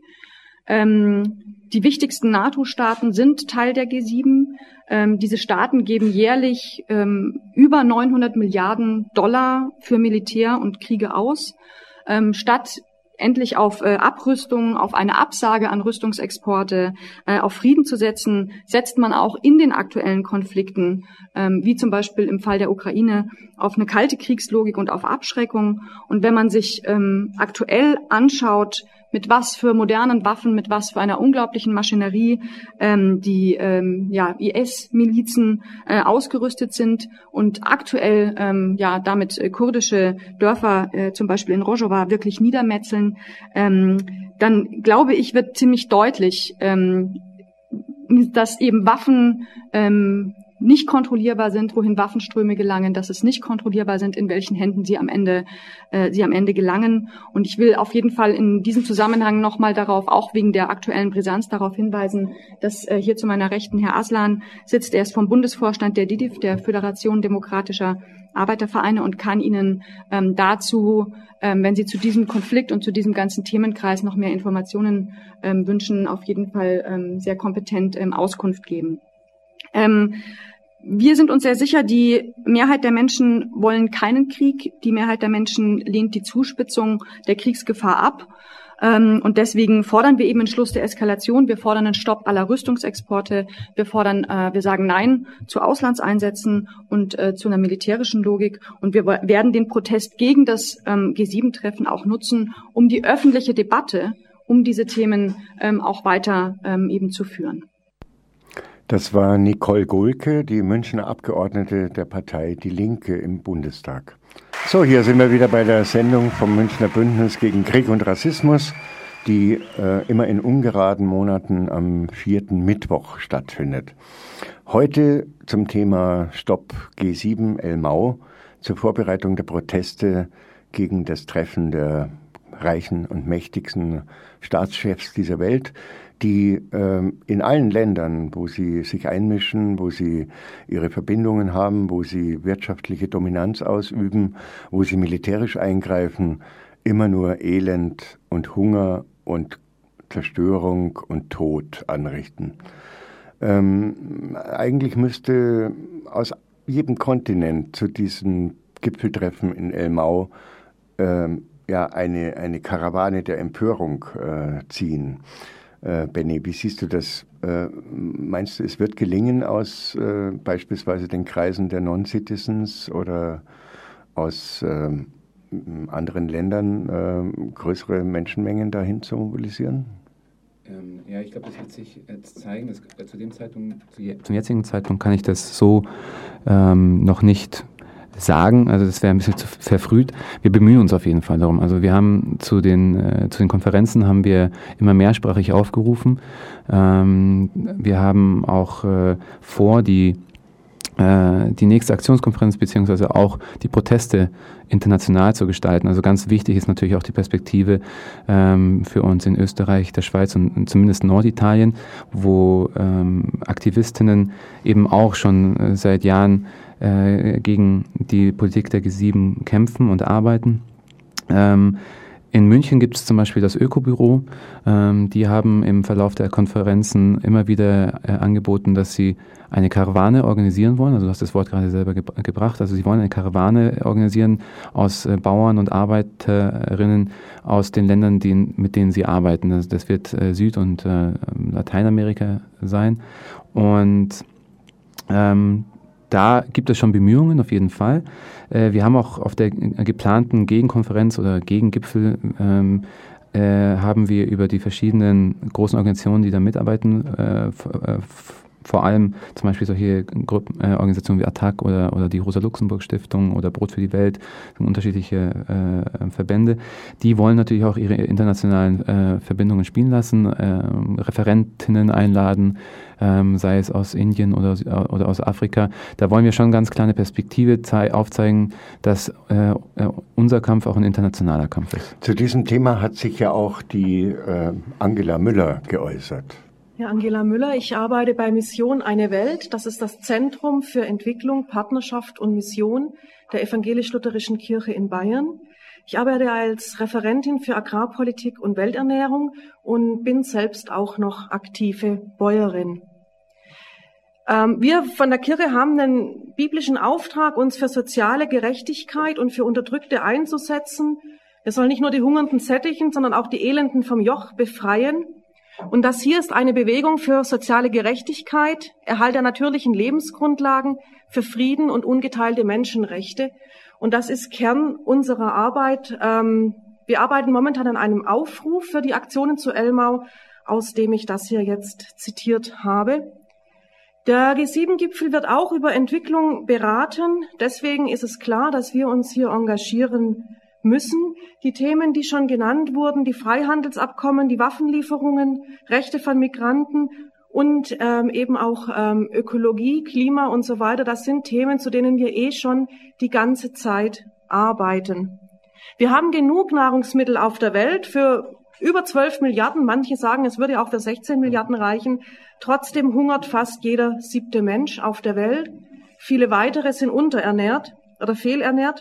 Ähm, die wichtigsten NATO-Staaten sind Teil der G sieben. Ähm, diese Staaten geben jährlich ähm, über neunhundert Milliarden Dollar für Militär und Kriege aus. Ähm, statt endlich auf äh, Abrüstung, auf eine Absage an Rüstungsexporte, äh, auf Frieden zu setzen, setzt man auch in den aktuellen Konflikten, ähm, wie zum Beispiel im Fall der Ukraine, auf eine kalte Kriegslogik und auf Abschreckung. Und wenn man sich ähm, aktuell anschaut, mit was für modernen Waffen, mit was für einer unglaublichen Maschinerie ähm, die ähm, ja, I S-Milizen äh, ausgerüstet sind und aktuell ähm, ja damit äh, kurdische Dörfer, äh, zum Beispiel in Rojava, wirklich niedermetzeln, ähm, dann glaube ich, wird ziemlich deutlich, ähm, dass eben Waffen ähm, nicht kontrollierbar sind, wohin Waffenströme gelangen, dass es nicht kontrollierbar sind, in welchen Händen sie am Ende, äh, sie am Ende gelangen. Und ich will auf jeden Fall in diesem Zusammenhang nochmal darauf, auch wegen der aktuellen Brisanz, darauf hinweisen, dass äh, hier zu meiner Rechten Herr Aslan sitzt. Er ist vom Bundesvorstand der D D I F, der Föderation Demokratischer Arbeitervereine, und kann Ihnen ähm, dazu, ähm, wenn Sie zu diesem Konflikt und zu diesem ganzen Themenkreis noch mehr Informationen ähm, wünschen, auf jeden Fall ähm, sehr kompetent ähm, Auskunft geben. Ähm, wir sind uns sehr sicher, die Mehrheit der Menschen wollen keinen Krieg. Die Mehrheit der Menschen lehnt die Zuspitzung der Kriegsgefahr ab. Ähm, und deswegen fordern wir eben einen Schluss der Eskalation. Wir fordern einen Stopp aller Rüstungsexporte. Wir fordern, äh, wir sagen Nein zu Auslandseinsätzen und äh, zu einer militärischen Logik. Und wir werden den Protest gegen das ähm, G sieben Treffen auch nutzen, um die öffentliche Debatte um diese Themen ähm, auch weiter ähm, eben zu führen.
Das war Nicole Gohlke, die Münchner Abgeordnete der Partei Die Linke im Bundestag. So, hier sind wir wieder bei der Sendung vom Münchner Bündnis gegen Krieg und Rassismus, die äh, immer in ungeraden Monaten am vierten Mittwoch stattfindet. Heute zum Thema Stopp G sieben Elmau zur Vorbereitung der Proteste gegen das Treffen der reichen und mächtigsten Staatschefs dieser Welt, die äh, in allen Ländern, wo sie sich einmischen, wo sie ihre Verbindungen haben, wo sie wirtschaftliche Dominanz ausüben, wo sie militärisch eingreifen, immer nur Elend und Hunger und Zerstörung und Tod anrichten. Ähm, eigentlich müsste aus jedem Kontinent zu diesem Gipfeltreffen in Elmau ähm, ja eine, eine Karawane der Empörung äh, ziehen. Äh, Benny, wie siehst du das? Äh, meinst du, es wird gelingen, aus äh, beispielsweise den Kreisen der Non-Citizens oder aus äh, anderen Ländern äh, größere Menschenmengen dahin zu mobilisieren?
Ähm, ja, ich glaube, das wird sich jetzt zeigen. Dass, äh, zu dem Zeitpunkt, zu je, zum jetzigen Zeitpunkt kann ich das so ähm, noch nicht sagen. Also das wäre ein bisschen zu verfrüht. Wir bemühen uns auf jeden Fall darum. Also wir haben zu den, äh, zu den Konferenzen haben wir immer mehrsprachig aufgerufen. Ähm, wir haben auch äh, vor, die die nächste Aktionskonferenz beziehungsweise auch die Proteste international zu gestalten. Also ganz wichtig ist natürlich auch die Perspektive ähm, für uns in Österreich, der Schweiz und, und zumindest Norditalien, wo ähm, Aktivistinnen eben auch schon äh, seit Jahren äh, gegen die Politik der G sieben kämpfen und arbeiten. Ähm, In München gibt es zum Beispiel das Ökobüro. Ähm, die haben im Verlauf der Konferenzen immer wieder äh, angeboten, dass sie eine Karawane organisieren wollen. Also du hast das Wort gerade selber ge- gebracht. Also sie wollen eine Karawane organisieren aus äh, Bauern und Arbeiterinnen aus den Ländern, die, mit denen sie arbeiten. Das, das wird äh, Süd- und äh, Lateinamerika sein. Und ähm, da gibt es schon Bemühungen, auf jeden Fall. Äh, wir haben auch auf der geplanten Gegenkonferenz oder Gegengipfel ähm, äh, haben wir über die verschiedenen großen Organisationen, die da mitarbeiten, äh, f- äh, f- vor allem zum Beispiel solche Gruppen, äh, Organisationen wie A T T A C oder, oder die Rosa-Luxemburg-Stiftung oder Brot für die Welt, sind unterschiedliche äh, Verbände. Die wollen natürlich auch ihre internationalen äh, Verbindungen spielen lassen, äh, Referentinnen einladen, ähm, sei es aus Indien oder aus, oder aus Afrika. Da wollen wir schon ganz klar eine Perspektive zei- aufzeigen, dass äh, unser Kampf auch ein internationaler Kampf ist.
Zu diesem Thema hat sich ja auch die äh, Angela Müller geäußert.
Ja, Angela Müller, ich arbeite bei Mission Eine Welt. Das ist das Zentrum für Entwicklung, Partnerschaft und Mission der Evangelisch-Lutherischen Kirche in Bayern. Ich arbeite als Referentin für Agrarpolitik und Welternährung und bin selbst auch noch aktive Bäuerin. Ähm, wir von der Kirche haben einen biblischen Auftrag, uns für soziale Gerechtigkeit und für Unterdrückte einzusetzen. Wir sollen nicht nur die Hungernden sättigen, sondern auch die Elenden vom Joch befreien. Und das hier ist eine Bewegung für soziale Gerechtigkeit, Erhalt der natürlichen Lebensgrundlagen, für Frieden und ungeteilte Menschenrechte. Und das ist Kern unserer Arbeit. Wir arbeiten momentan an einem Aufruf für die Aktionen zu Elmau, aus dem ich das hier jetzt zitiert habe. Der G sieben Gipfel wird auch über Entwicklung beraten. Deswegen ist es klar, dass wir uns hier engagieren müssen. Die Themen, die schon genannt wurden, die Freihandelsabkommen, die Waffenlieferungen, Rechte von Migranten und ähm, eben auch ähm, Ökologie, Klima und so weiter, das sind Themen, zu denen wir eh schon die ganze Zeit arbeiten. Wir haben genug Nahrungsmittel auf der Welt für über zwölf Milliarden. Manche sagen, es würde auch für sechzehn Milliarden reichen. Trotzdem hungert fast jeder siebte Mensch auf der Welt. Viele weitere sind unterernährt oder fehlernährt.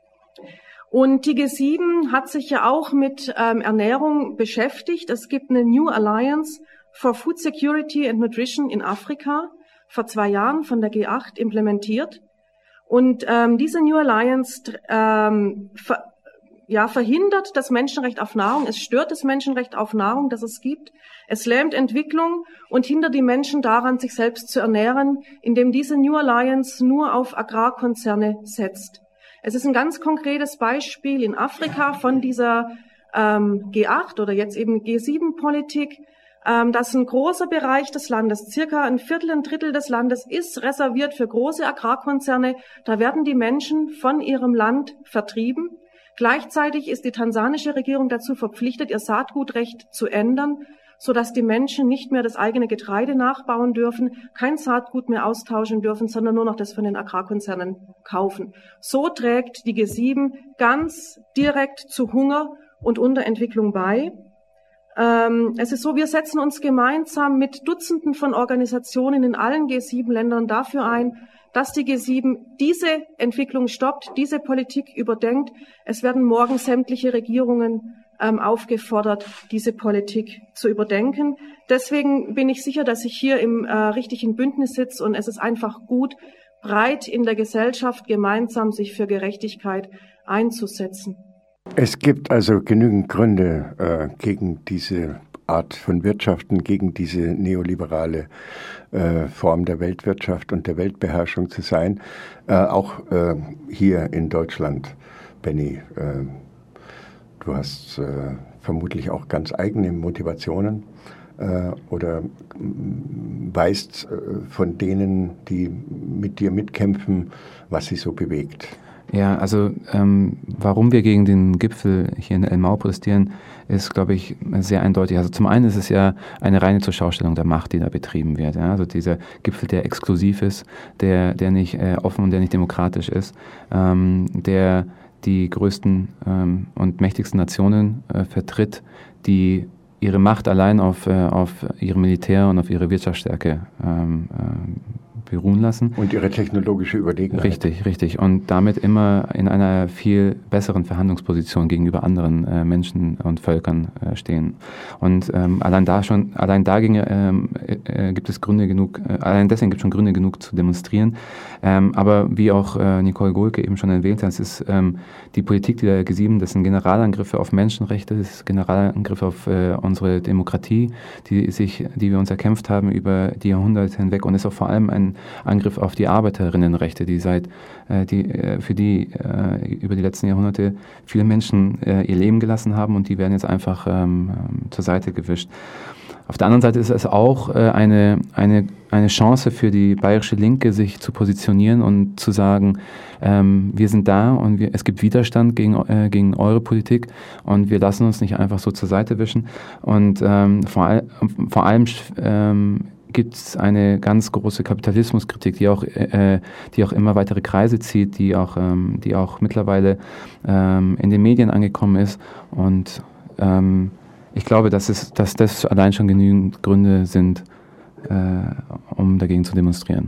Und die G sieben hat sich ja auch mit ähm, Ernährung beschäftigt. Es gibt eine New Alliance for Food Security and Nutrition in Afrika, vor zwei Jahren von der G acht implementiert. Und ähm, diese New Alliance ähm, ver, ja, verhindert das Menschenrecht auf Nahrung. Es stört das Menschenrecht auf Nahrung, das es gibt. Es lähmt Entwicklung und hindert die Menschen daran, sich selbst zu ernähren, indem diese New Alliance nur auf Agrarkonzerne setzt. Es ist ein ganz konkretes Beispiel in Afrika von dieser ähm, G acht oder jetzt eben G sieben Politik, ähm, dass ein großer Bereich des Landes, circa ein Viertel, ein Drittel des Landes, ist reserviert für große Agrarkonzerne. Da werden die Menschen von ihrem Land vertrieben. Gleichzeitig ist die tansanische Regierung dazu verpflichtet, ihr Saatgutrecht zu ändern, sodass die Menschen nicht mehr das eigene Getreide nachbauen dürfen, kein Saatgut mehr austauschen dürfen, sondern nur noch das von den Agrarkonzernen kaufen. So trägt die G sieben ganz direkt zu Hunger und Unterentwicklung bei. Ähm, es ist so, wir setzen uns gemeinsam mit Dutzenden von Organisationen in allen G sieben Ländern dafür ein, dass die G sieben diese Entwicklung stoppt, diese Politik überdenkt. Es werden morgen sämtliche Regierungen ähm, aufgefordert, diese Politik zu überdenken. Deswegen bin ich sicher, dass ich hier im äh, richtigen Bündnis sitze und es ist einfach gut, breit in der Gesellschaft gemeinsam sich für Gerechtigkeit einzusetzen.
Es gibt also genügend Gründe äh, gegen diese Art von Wirtschaften, gegen diese neoliberale äh, Form der Weltwirtschaft und der Weltbeherrschung zu sein. Äh, auch äh, hier in Deutschland, Benny, äh, du hast äh, vermutlich auch ganz eigene Motivationen. Äh, äh, oder weißt äh, von denen, die mit dir mitkämpfen, was sie so bewegt?
Ja, also ähm, warum wir gegen den Gipfel hier in Elmau protestieren, ist, glaube ich, sehr eindeutig. Also zum einen ist es ja eine reine Zurschaustellung der Macht, die da betrieben wird. Ja? Also dieser Gipfel, der exklusiv ist, der, der nicht äh, offen und der nicht demokratisch ist, ähm, der die größten ähm, und mächtigsten Nationen äh, vertritt, die ihre Macht allein auf, äh, auf ihre Militär und auf ihre Wirtschaftsstärke ähm, äh, beruhen lassen.
Und ihre technologische Überlegenheit.
Richtig, richtig. Und damit immer in einer viel besseren Verhandlungsposition gegenüber anderen äh, Menschen und Völkern äh, stehen. Und ähm, allein da schon, allein da ginge, ähm, äh, gibt es Gründe genug, äh, allein deswegen gibt es schon Gründe genug zu demonstrieren. Ähm, aber wie auch äh, Nicole Gohlke eben schon erwähnt hat, es ist ähm, die Politik der G sieben, das sind Generalangriffe auf Menschenrechte, das ist Generalangriffe auf äh, unsere Demokratie, die sich, die wir uns erkämpft haben über die Jahrhunderte hinweg, und ist auch vor allem ein Angriff auf die Arbeiterinnenrechte, die seit, äh, die, äh, für die äh, über die letzten Jahrhunderte viele Menschen äh, ihr Leben gelassen haben, und die werden jetzt einfach ähm, zur Seite gewischt. Auf der anderen Seite ist es auch äh, eine, eine, eine Chance für die Bayerische Linke, sich zu positionieren und zu sagen, ähm, wir sind da und wir, es gibt Widerstand gegen, äh, gegen eure Politik, und wir lassen uns nicht einfach so zur Seite wischen. Und ähm, vor, all, vor allem ähm, gibt es eine ganz große Kapitalismuskritik, die auch, äh, die auch immer weitere Kreise zieht, die auch, ähm, die auch mittlerweile ähm, in den Medien angekommen ist. Und ähm, ich glaube, dass, es, dass das allein schon genügend Gründe sind, äh, um dagegen zu demonstrieren.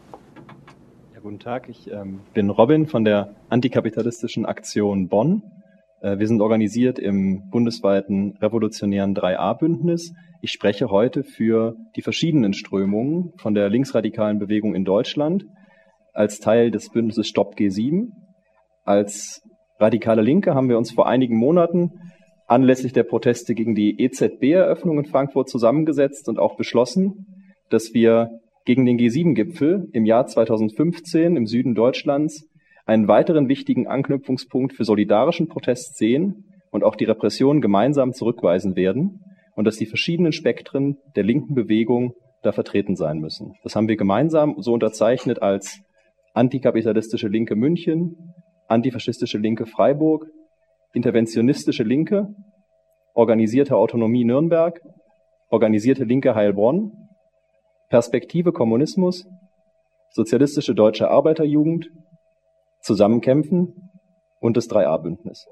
Ja, guten Tag, ich ähm, bin Robin von der Antikapitalistischen Aktion Bonn. Äh, wir sind organisiert im bundesweiten revolutionären drei A Bündnis. Ich spreche heute für die verschiedenen Strömungen von der linksradikalen Bewegung in Deutschland als Teil des Bündnisses Stopp G sieben. Als radikale Linke haben wir uns vor einigen Monaten anlässlich der Proteste gegen die E Z B-Eröffnung in Frankfurt zusammengesetzt und auch beschlossen, dass wir gegen den G sieben Gipfel im Jahr zweitausendfünfzehn im Süden Deutschlands einen weiteren wichtigen Anknüpfungspunkt für solidarischen Protest sehen und auch die Repression gemeinsam zurückweisen werden, und dass die verschiedenen Spektren der linken Bewegung da vertreten sein müssen. Das haben wir gemeinsam so unterzeichnet als antikapitalistische Linke München, antifaschistische Linke Freiburg, interventionistische Linke, organisierte Autonomie Nürnberg, organisierte Linke Heilbronn, Perspektive Kommunismus, sozialistische deutsche Arbeiterjugend, Zusammenkämpfen und das drei A Bündnis.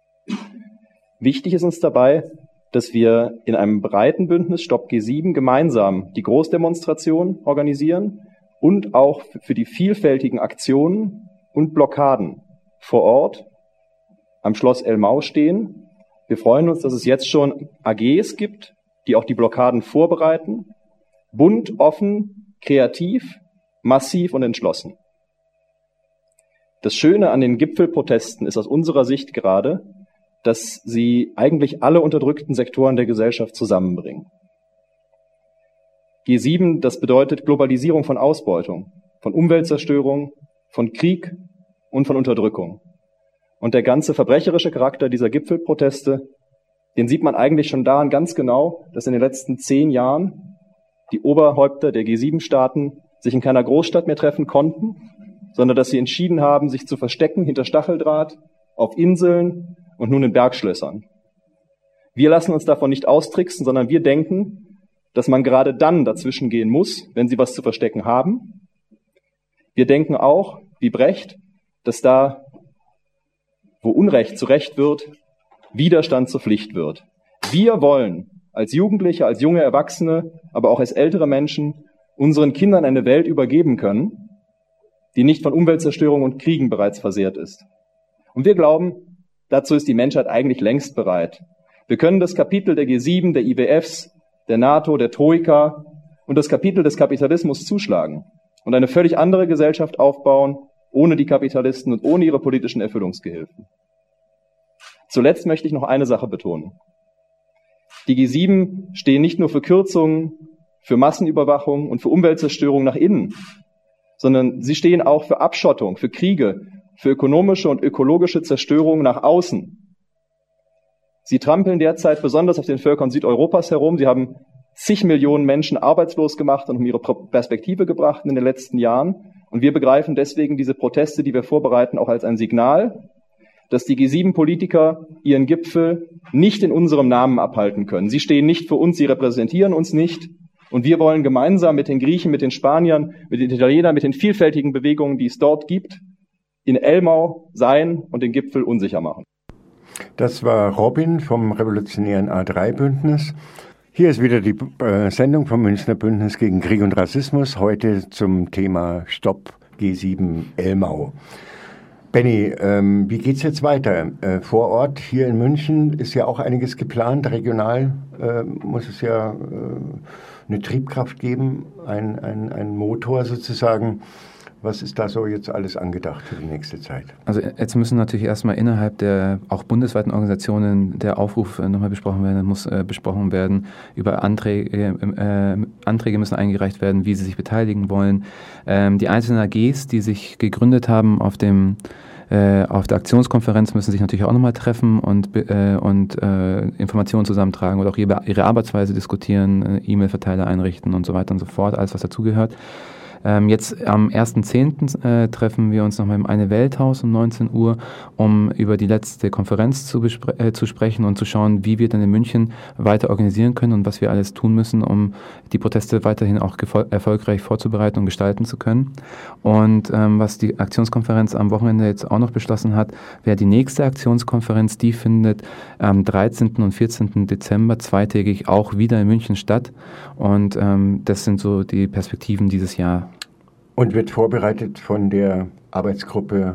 Wichtig ist uns dabei, dass wir in einem breiten Bündnis Stopp G sieben gemeinsam die Großdemonstration organisieren und auch für die vielfältigen Aktionen und Blockaden vor Ort am Schloss Elmau stehen. Wir freuen uns, dass es jetzt schon A Gs gibt, die auch die Blockaden vorbereiten. Bunt, offen, kreativ, massiv und entschlossen. Das Schöne an den Gipfelprotesten ist aus unserer Sicht gerade, dass sie eigentlich alle unterdrückten Sektoren der Gesellschaft zusammenbringen. G sieben, das bedeutet Globalisierung von Ausbeutung, von Umweltzerstörung, von Krieg und von Unterdrückung. Und der ganze verbrecherische Charakter dieser Gipfelproteste, den sieht man eigentlich schon daran ganz genau, dass in den letzten zehn Jahren die Oberhäupter der G sieben Staaten sich in keiner Großstadt mehr treffen konnten, sondern dass sie entschieden haben, sich zu verstecken hinter Stacheldraht, auf Inseln und nun in Bergschlössern. Wir lassen uns davon nicht austricksen, sondern wir denken, dass man gerade dann dazwischen gehen muss, wenn sie was zu verstecken haben. Wir denken auch, wie Brecht, dass da, wo Unrecht zu Recht wird, Widerstand zur Pflicht wird. Wir wollen als Jugendliche, als junge Erwachsene, aber auch als ältere Menschen unseren Kindern eine Welt übergeben können, die nicht von Umweltzerstörung und Kriegen bereits versehrt ist. Und wir glauben, dazu ist die Menschheit eigentlich längst bereit. Wir können das Kapitel der G sieben, der I W Fs, der NATO, der Troika und das Kapitel des Kapitalismus zuschlagen und eine völlig andere Gesellschaft aufbauen, ohne die Kapitalisten und ohne ihre politischen Erfüllungsgehilfen. Zuletzt möchte ich noch eine Sache betonen. Die G sieben stehen nicht nur für Kürzungen, für Massenüberwachung und für Umweltzerstörung nach innen, sondern sie stehen auch für Abschottung, für Kriege, für ökonomische und ökologische Zerstörung nach außen. Sie trampeln derzeit besonders auf den Völkern Südeuropas herum. Sie haben zig Millionen Menschen arbeitslos gemacht und um ihre Perspektive gebracht in den letzten Jahren. Und wir begreifen deswegen diese Proteste, die wir vorbereiten, auch als ein Signal, dass die G sieben Politiker ihren Gipfel nicht in unserem Namen abhalten können. Sie stehen nicht für uns, sie repräsentieren uns nicht. Und wir wollen gemeinsam mit den Griechen, mit den Spaniern, mit den Italienern, mit den vielfältigen Bewegungen, die es dort gibt, in Elmau sein und den Gipfel unsicher machen.
Das war Robin vom Revolutionären A drei Bündnis. Hier ist wieder die äh, Sendung vom Münchner Bündnis gegen Krieg und Rassismus, heute zum Thema Stopp G sieben Elmau. Benny, ähm, wie geht's jetzt weiter? Äh, vor Ort hier in München ist ja auch einiges geplant. Regional äh, muss es ja äh, eine Triebkraft geben, ein, ein, ein Motor sozusagen. Was ist da so jetzt alles angedacht für die nächste Zeit?
Also jetzt müssen natürlich erstmal innerhalb der auch bundesweiten Organisationen der Aufruf nochmal besprochen werden, muss äh, besprochen werden, über Anträge, äh, Anträge müssen eingereicht werden, wie sie sich beteiligen wollen. Ähm, die einzelnen A Gs, die sich gegründet haben auf dem äh, auf der Aktionskonferenz, müssen sich natürlich auch nochmal treffen und, äh, und äh, Informationen zusammentragen oder auch ihre, ihre Arbeitsweise diskutieren, äh, E-Mail-Verteiler einrichten und so weiter und so fort, alles was dazugehört. Ähm, jetzt am ersten zehnten Äh, treffen wir uns nochmal im Eine Welthaus um neunzehn Uhr, um über die letzte Konferenz zu, bespre- äh, zu sprechen und zu schauen, wie wir dann in München weiter organisieren können und was wir alles tun müssen, um die Proteste weiterhin auch gefol- erfolgreich vorzubereiten und gestalten zu können. Und ähm, was die Aktionskonferenz am Wochenende jetzt auch noch beschlossen hat, wäre die nächste Aktionskonferenz, die findet am dreizehnten und vierzehnten Dezember zweitägig auch wieder in München statt. Und ähm, das sind so die Perspektiven dieses Jahr.
Und wird vorbereitet von der Arbeitsgruppe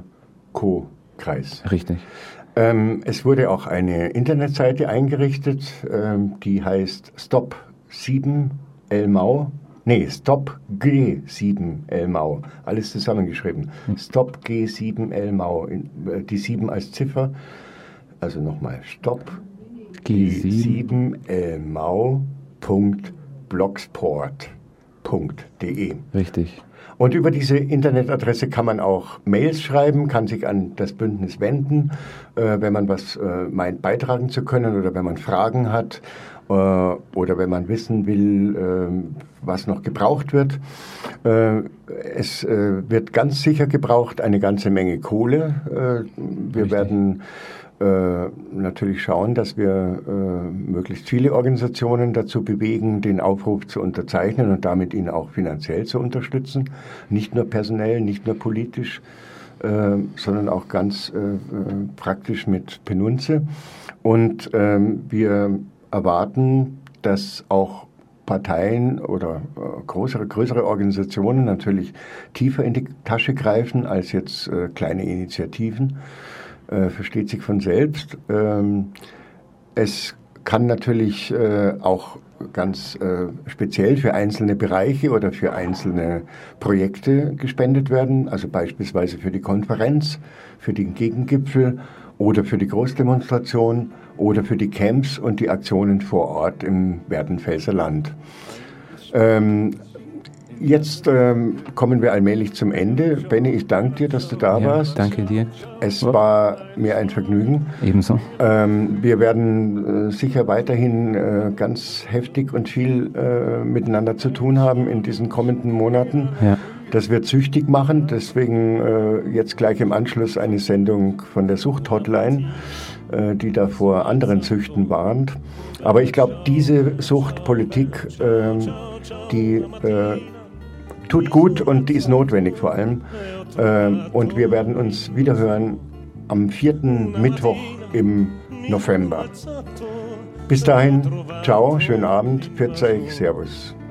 Co-Kreis.
Richtig.
Ähm, es wurde auch eine Internetseite eingerichtet, ähm, die heißt Stop sieben Elmau. Nee, Stop G sieben Elmau. Alles zusammengeschrieben. Hm. Stop G sieben Elmau. Die sieben als Ziffer. Also nochmal. Stop G sieben Elmau Punkt blogsport Punkt de.
Richtig.
Und über diese Internetadresse kann man auch Mails schreiben, kann sich an das Bündnis wenden, äh, wenn man was äh, meint beitragen zu können oder wenn man Fragen hat äh, oder wenn man wissen will, äh, was noch gebraucht wird. Äh, es äh, wird ganz sicher gebraucht eine ganze Menge Kohle. Äh, wir Richtig. werden Äh, natürlich schauen, dass wir äh, möglichst viele Organisationen dazu bewegen, den Aufruf zu unterzeichnen und damit ihn auch finanziell zu unterstützen. Nicht nur personell, nicht nur politisch, äh, sondern auch ganz äh, praktisch mit Penunze. Und äh, wir erwarten, dass auch Parteien oder äh, größere, größere Organisationen natürlich tiefer in die Tasche greifen als jetzt äh, kleine Initiativen. Äh, versteht sich von selbst. Ähm, es kann natürlich äh, auch ganz äh, speziell für einzelne Bereiche oder für einzelne Projekte gespendet werden, also beispielsweise für die Konferenz, für den Gegengipfel oder für die Großdemonstration oder für die Camps und die Aktionen vor Ort im Werdenfelser Land. Ähm, Jetzt ähm, kommen wir allmählich zum Ende. Benny, ich danke dir, dass du da
ja,
warst.
Danke dir.
Es war mir ein Vergnügen.
Ebenso.
Ähm, wir werden äh, sicher weiterhin äh, ganz heftig und viel äh, miteinander zu tun haben in diesen kommenden Monaten.
Ja.
Das wird süchtig machen. Deswegen äh, jetzt gleich im Anschluss eine Sendung von der Sucht-Hotline, äh, die da vor anderen Süchten warnt. Aber ich glaube, diese Suchtpolitik, äh, die äh, tut gut und die ist notwendig vor allem. Ähm, und wir werden uns wiederhören am vierten Mittwoch im November. Bis dahin, ciao, schönen Abend, pfiat euch, servus.